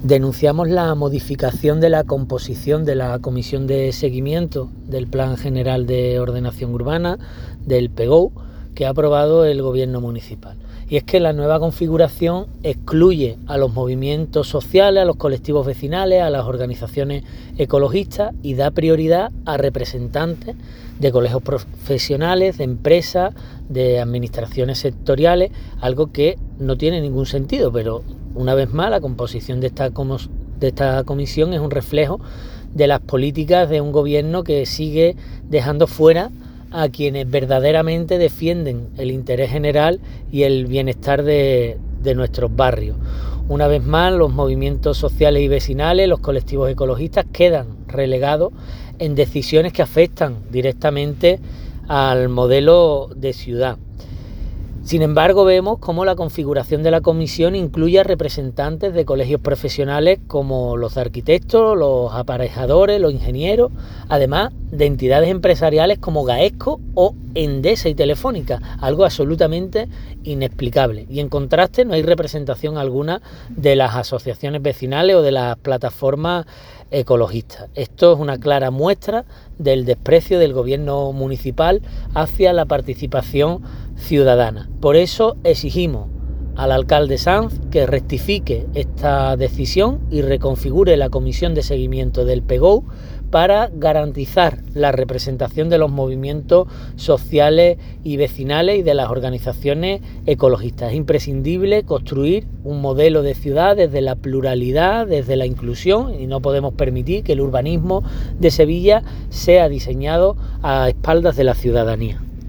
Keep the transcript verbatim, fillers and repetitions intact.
Denunciamos la modificación de la composición de la Comisión de Seguimiento del Plan General de Ordenación Urbana, del P G O U, que ha aprobado el Gobierno municipal. Y es que la nueva configuración excluye a los movimientos sociales, a los colectivos vecinales, a las organizaciones ecologistas y da prioridad a representantes de colegios profesionales, de empresas, de administraciones sectoriales, algo que no tiene ningún sentido, pero una vez más la composición de esta, de esta comisión es un reflejo de las políticas de un gobierno que sigue dejando fuera a quienes verdaderamente defienden el interés general y el bienestar de, de nuestros barrios. Una vez más, los movimientos sociales y vecinales, los colectivos ecologistas quedan relegados en decisiones que afectan directamente al modelo de ciudad. Sin embargo, vemos cómo la configuración de la comisión incluye a representantes de colegios profesionales como los arquitectos, los aparejadores, los ingenieros, además de entidades empresariales como Gaesco o Endesa y Telefónica, algo absolutamente inexplicable. Y en contraste no hay representación alguna de las asociaciones vecinales o de las plataformas ecologistas. Esto es una clara muestra del desprecio del gobierno municipal hacia la participación ciudadana. Por eso exigimos al alcalde Sanz que rectifique esta decisión y reconfigure la comisión de seguimiento del P G O U para garantizar la representación de los movimientos sociales y vecinales y de las organizaciones ecologistas. Es imprescindible construir un modelo de ciudad desde la pluralidad, desde la inclusión, y no podemos permitir que el urbanismo de Sevilla sea diseñado a espaldas de la ciudadanía.